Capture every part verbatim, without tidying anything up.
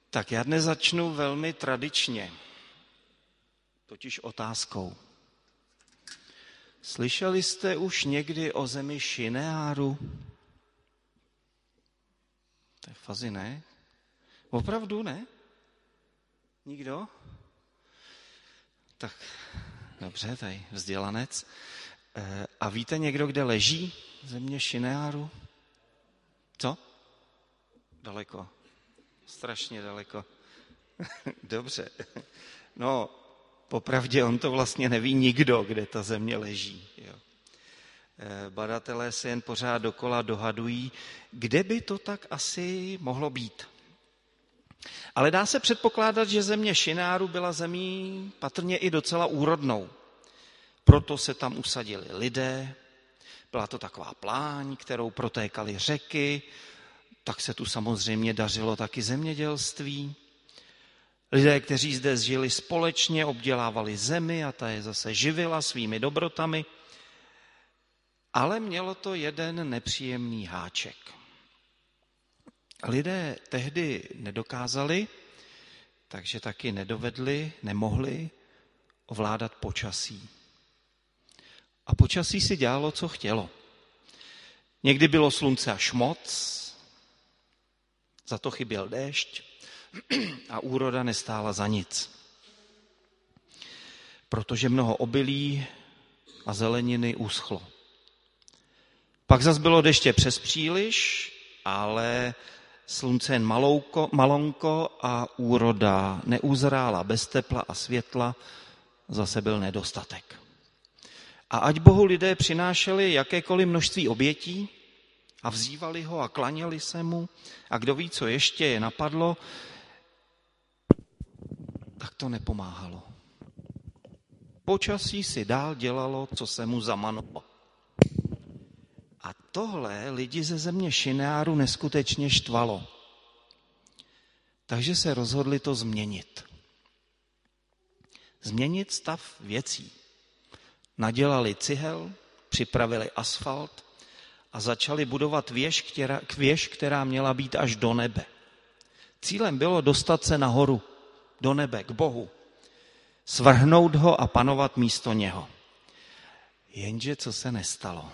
Tak já dnes začnu velmi tradičně, totiž otázkou. Slyšeli jste už někdy o zemi Šineáru? Tak fazi ne. Opravdu ne? Nikdo? Tak dobře, tady vzdělanec. E, a víte někdo, kde leží země Šineáru? Co? Daleko. Strašně daleko. Dobře. No, popravdě on to vlastně neví nikdo, kde ta země leží. Jo. Badatelé se jen pořád dokola dohadují, kde by to tak asi mohlo být. Ale dá se předpokládat, že země Šineáru byla zemí patrně i docela úrodnou. Proto se tam usadili lidé, byla to taková pláň, kterou protékaly řeky, tak se tu samozřejmě dařilo taky zemědělství. Lidé, kteří zde žili společně, obdělávali zemi a ta je zase živila svými dobrotami. Ale mělo to jeden nepříjemný háček. Lidé tehdy nedokázali, takže taky nedovedli, nemohli ovládat počasí. A počasí si dělalo, co chtělo. Někdy bylo slunce až moc, za to chyběl déšť a úroda nestála za nic. Protože mnoho obilí a zeleniny uschlo. Pak zas bylo deště přes příliš, ale slunce jen malouko, malonko a úroda neuzrála bez tepla a světla, zase byl nedostatek. A ať Bohu lidé přinášeli jakékoliv množství obětí a vzývali ho a klaněli se mu a kdo ví, co ještě je napadlo, tak to nepomáhalo. Počasí si dál dělalo, co se mu zamanovalo. A tohle lidi ze země Šineáru neskutečně štvalo. Takže se rozhodli to změnit. Změnit stav věcí. Nadělali cihel, připravili asfalt a začali budovat věž, která, věž, která měla být až do nebe. Cílem bylo dostat se nahoru, do nebe, k Bohu. Svrhnout ho a panovat místo něho. Jenže co se nestalo?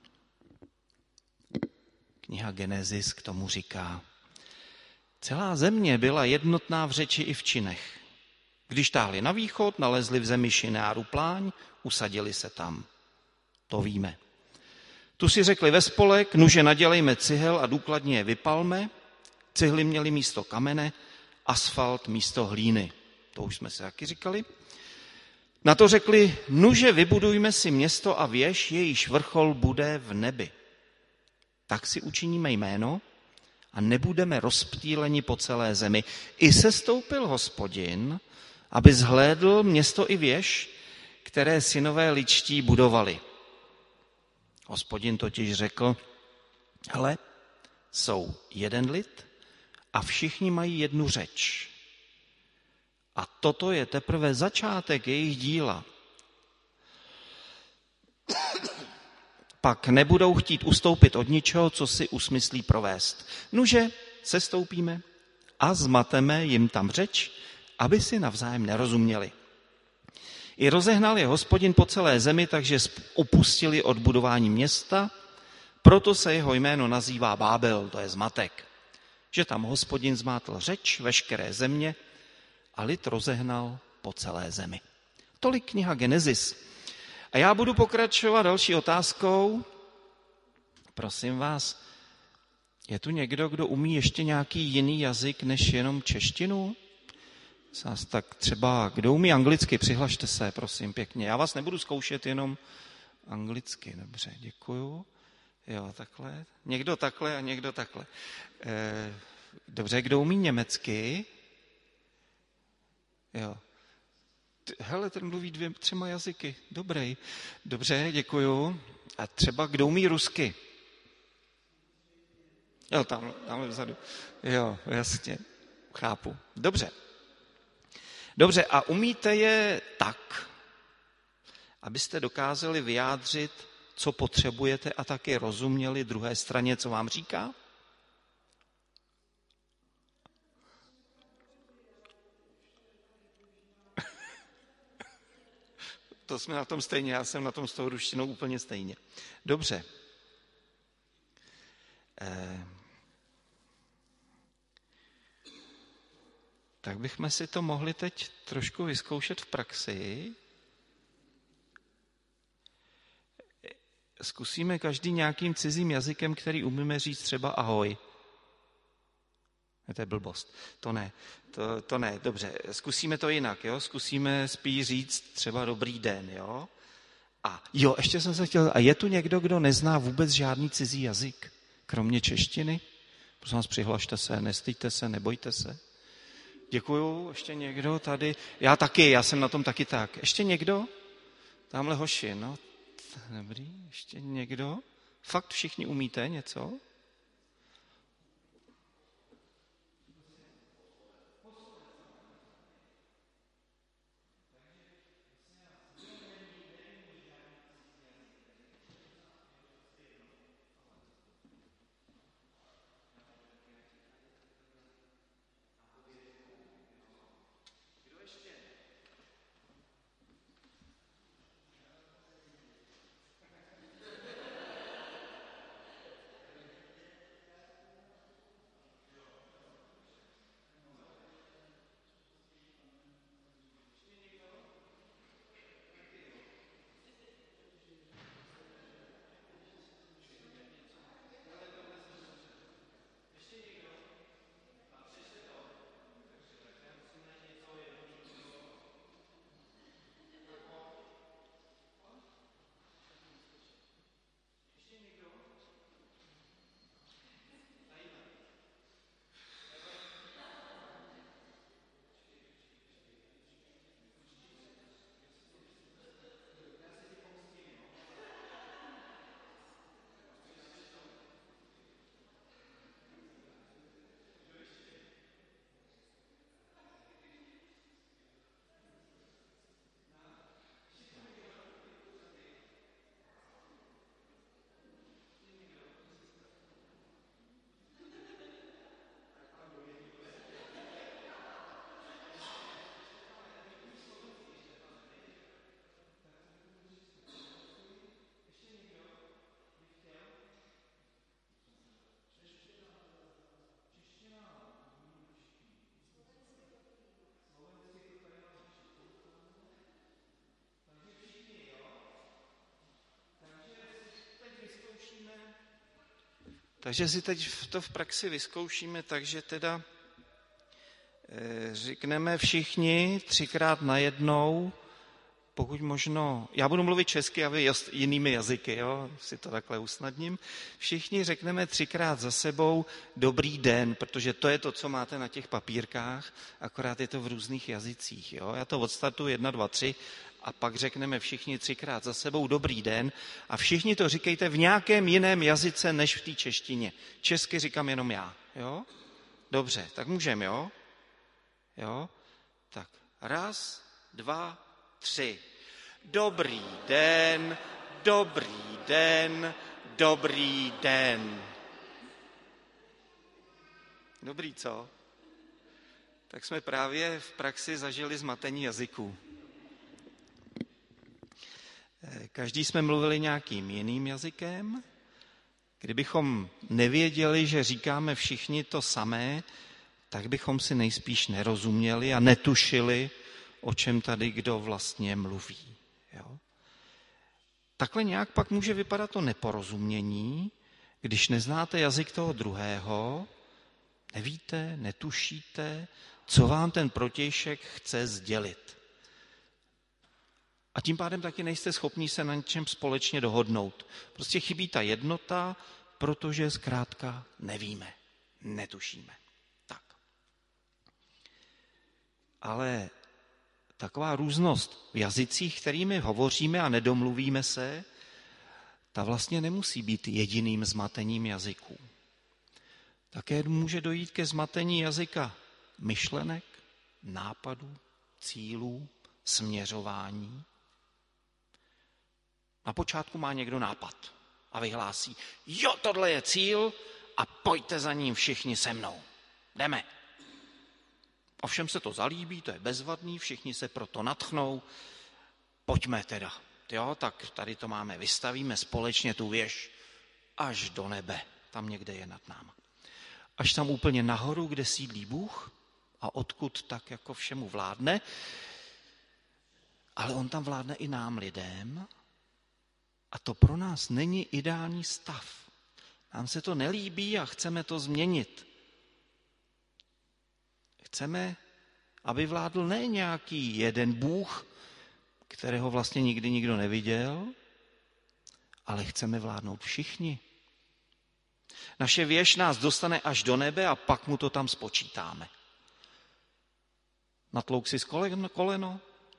Kniha Genesis k tomu říká, celá země byla jednotná v řeči i v činech. Když táhli na východ, nalezli v zemi Šineáru pláň, usadili se tam. To víme. Tu si řekli ve spolek, nuže nadělejme cihel a důkladně je vypalme. Cihly měly místo kamene, asfalt místo hlíny. To už jsme se taky říkali. Na to řekli, nuže vybudujme si město a věž, jejíž vrchol bude v nebi. Tak si učiníme jméno a nebudeme rozptýleni po celé zemi. I sestoupil Hospodin, aby zhlédl město i věž, které synové ličtí budovali. Hospodin totiž řekl, hele, jsou jeden lid a všichni mají jednu řeč. A toto je teprve začátek jejich díla. Pak nebudou chtít ustoupit od ničeho, co si usmyslí provést. Nuže, sestoupíme a zmateme jim tam řeč, aby si navzájem nerozuměli. I rozehnal je Hospodin po celé zemi, takže opustili od budování města, proto se jeho jméno nazývá Bábel, to je zmatek. Že tam Hospodin zmátl řeč veškeré země a lid rozehnal po celé zemi. Tolik kniha Genesis. A já budu pokračovat další otázkou. Prosím vás, je tu někdo, kdo umí ještě nějaký jiný jazyk než jenom češtinu? Tak třeba, kdo umí anglicky, přihlašte se, prosím, pěkně. Já vás nebudu zkoušet jenom anglicky. Dobře, děkuju. Jo, takhle. Někdo takhle a někdo takhle. Dobře, kdo umí německy? Jo. Hele, ten mluví dvě, třema jazyky. Dobrý. Dobře, děkuju. A třeba kdo umí rusky? Jo, tam, tamhle vzadu. Jo, jasně. Chápu. Dobře. Dobře, a umíte je tak, abyste dokázali vyjádřit, co potřebujete a taky rozuměli druhé straně, co vám říká? to jsme na tom stejně, já jsem na tom s tou ruštinou úplně stejně. Dobře. Eh, tak bychom si to mohli teď trošku vyzkoušet v praxi. Zkusíme každý nějakým cizím jazykem, který umíme říct třeba ahoj. To je blbost. To ne. To, to ne. Dobře, zkusíme to jinak. Jo? Zkusíme spíš říct třeba dobrý den. Jo? A jo, ještě jsem se chtěl, a je tu někdo, kdo nezná vůbec žádný cizí jazyk, kromě češtiny? Prosím vás, přihlašte se, nestýďte se, nebojte se. Děkuju, ještě někdo tady? Já taky, já jsem na tom taky tak. Ještě někdo? Tamhle hoši, no. Dobrý, ještě někdo? Fakt všichni umíte něco? Takže si teď to v praxi vyzkoušíme, takže teda řekneme všichni třikrát najednou, pokud možno, já budu mluvit česky a vy jinými jazyky, jo, si to takhle usnadním. Všichni řekneme třikrát za sebou dobrý den, protože to je to, co máte na těch papírkách, akorát je to v různých jazycích. Jo. Já to odstartuji jedna, dva, tři a pak řekneme všichni třikrát za sebou dobrý den a všichni to říkejte v nějakém jiném jazyce než v té češtině. Česky říkám jenom já. Jo? Dobře, tak můžeme, jo? Jo? Tak raz, dva, tři. Dobrý den, dobrý den, dobrý den. Dobrý, co? Tak jsme právě v praxi zažili zmatení jazyků. Každý jsme mluvili nějakým jiným jazykem. Kdybychom nevěděli, že říkáme všichni to samé, tak bychom si nejspíš nerozuměli a netušili, o čem tady kdo vlastně mluví. Jo? Takhle nějak pak může vypadat to neporozumění, když neznáte jazyk toho druhého, nevíte, netušíte, co vám ten protějšek chce sdělit. A tím pádem taky nejste schopni se na něčem společně dohodnout. Prostě chybí ta jednota, protože zkrátka nevíme, netušíme. Tak. Ale taková různost v jazycích, kterými hovoříme a nedomluvíme se, ta vlastně nemusí být jediným zmatením jazyků. Také může dojít ke zmatení jazyka myšlenek, nápadů, cílů, směřování. Na počátku má někdo nápad a vyhlásí, jo, tohle je cíl a pojďte za ním všichni se mnou. Jdeme. Ovšem se to zalíbí, to je bezvadný, všichni se proto nadchnou pojďme teda, jo, tak tady to máme, vystavíme společně tu věž až do nebe, tam někde je nad náma. Až tam úplně nahoru, kde sídlí Bůh a odkud tak jako všemu vládne, ale on tam vládne i nám lidem a to pro nás není ideální stav. Nám se to nelíbí a chceme to změnit. Chceme, aby vládl ne nějaký jeden Bůh, kterého vlastně nikdy nikdo neviděl, ale chceme vládnout všichni. Naše věž nás dostane až do nebe a pak mu to tam spočítáme. Natlouk si z koleno,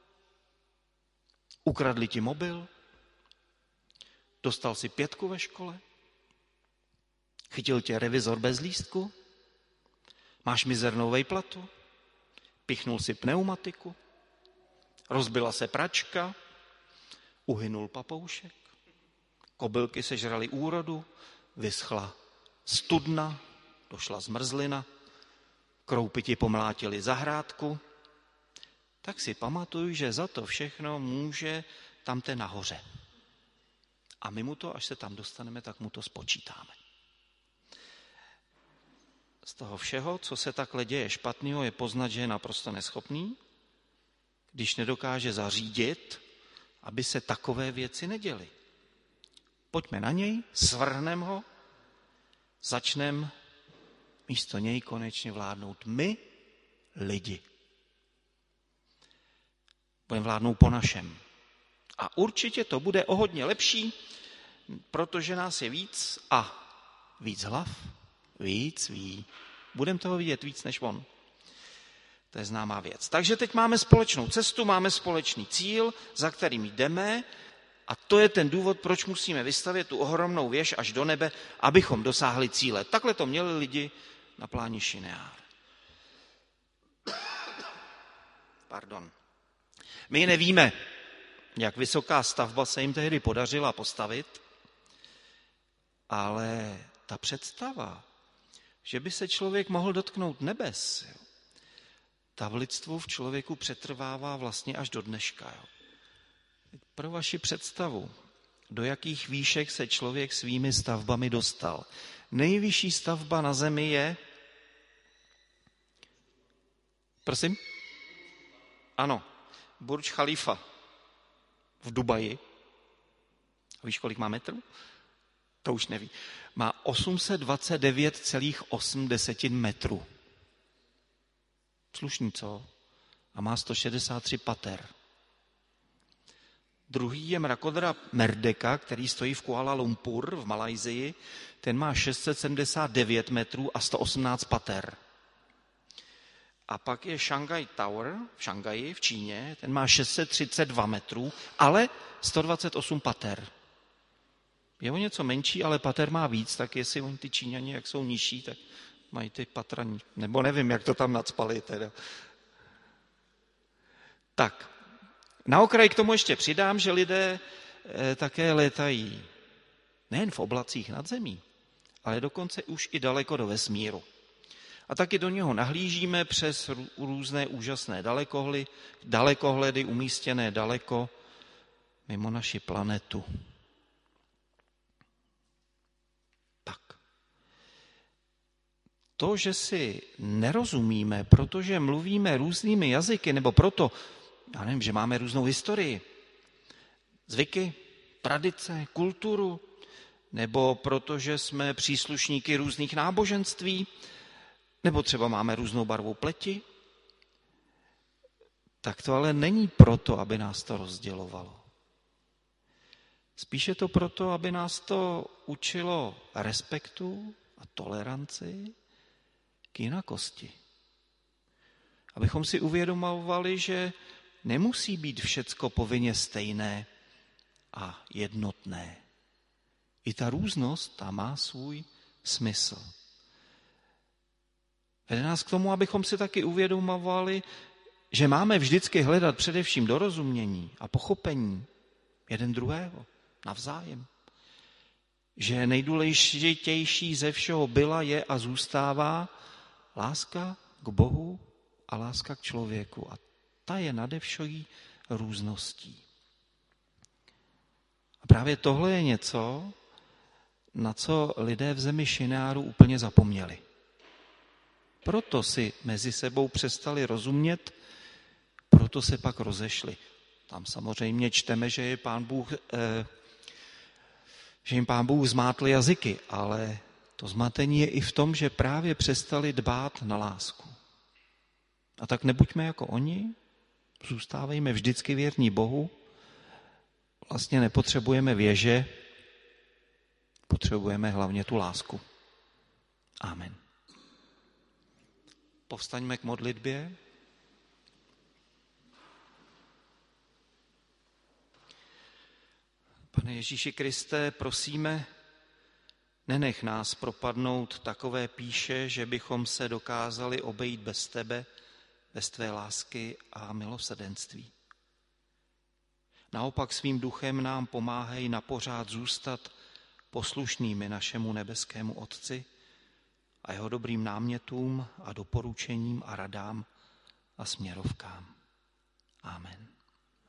ukradli ti mobil, dostal si pětku ve škole, chytil tě revizor bez lístku, máš mizernou vejplatu, pichnul si pneumatiku, rozbila se pračka, uhynul papoušek, kobylky sežraly úrodu, vyschla studna, došla zmrzlina, kroupy ti pomlátili zahrádku, tak si pamatuj, že za to všechno může tamte nahoře. A my mu to, až se tam dostaneme, tak mu to spočítáme. Z toho všeho, co se takhle děje špatného, je poznat, že je naprosto neschopný, když nedokáže zařídit, aby se takové věci neděly. Pojďme na něj, svrhneme ho, začneme místo něj konečně vládnout my, lidi. Budeme vládnout po našem. A určitě to bude o hodně lepší, protože nás je víc a víc hlav, víc ví. Budeme toho vidět víc než on. To je známá věc. Takže teď máme společnou cestu, máme společný cíl, za kterým jdeme a to je ten důvod, proč musíme vystavět tu ohromnou věž až do nebe, abychom dosáhli cíle. Takhle to měli lidi na pláni Šineár. Pardon. My nevíme, jak vysoká stavba se jim tehdy podařila postavit, ale ta představa, že by se člověk mohl dotknout nebes, jo, ta v lidstvu v člověku přetrvává vlastně až do dneška. Jo. Pro vaši představu, do jakých výšek se člověk svými stavbami dostal. Nejvyšší stavba na zemi je... Prosím? Ano, Burj Khalifa v Dubaji. Víš, kolik má metrů? To už neví. Má osm set dvacet devět celá osm metrů. Slušný, co? A má sto šedesát tři pater. Druhý je mrakodrap Merdeka, který stojí v Kuala Lumpur v Malajsii. Ten má šest set sedmdesát devět metrů a sto osmnáct pater. A pak je Shanghai Tower v Šanghaji v Číně. Ten má šest set třicet dva metrů, ale sto dvacet osm pater. Je o něco menší, ale pater má víc, tak jestli oni ty Číňani, jak jsou nižší, tak mají ty patra, nebo nevím, jak to tam nacpali teda. Tak, na okraj k tomu ještě přidám, že lidé eh, také létají nejen v oblacích nad zemí, ale dokonce už i daleko do vesmíru. A taky do něho nahlížíme přes různé úžasné dalekohledy, dalekohledy umístěné daleko mimo naši planetu. Tak. To, že si nerozumíme, protože mluvíme různými jazyky, nebo proto, já nevím, že máme různou historii, zvyky, tradice, kulturu, nebo protože jsme příslušníky různých náboženství, nebo třeba máme různou barvu pleti, tak to ale není proto, aby nás to rozdělovalo. Spíše to proto, aby nás to učilo respektu a toleranci k jinakosti. Abychom si uvědomovali, že nemusí být všecko povinně stejné a jednotné. I ta různost, ta má svůj smysl. Vede nás k tomu, abychom si taky uvědomovali, že máme vždycky hledat především dorozumění a pochopení jeden druhého navzájem. Že nejdůležitější ze všeho byla, je a zůstává láska k Bohu a láska k člověku. A ta je nade vší růzností. A právě tohle je něco, na co lidé v zemi Šináru úplně zapomněli. Proto si mezi sebou přestali rozumět, proto se pak rozešli. Tam samozřejmě čteme, že, je pán Bůh, eh, že jim pán Bůh zmátl jazyky, ale to zmatení je i v tom, že právě přestali dbát na lásku. A tak nebuďme jako oni, zůstávejme vždycky věrní Bohu, vlastně nepotřebujeme věže, potřebujeme hlavně tu lásku. Amen. Povstaňme k modlitbě. Pane Ježíši Kriste, prosíme, nenech nás propadnout takové píše, že bychom se dokázali obejít bez tebe, bez tvé lásky a milosrdenství. Naopak svým duchem nám pomáhej napořád zůstat poslušnými našemu nebeskému Otci a jeho dobrým námětům a doporučením a radám a směrovkám. Amen.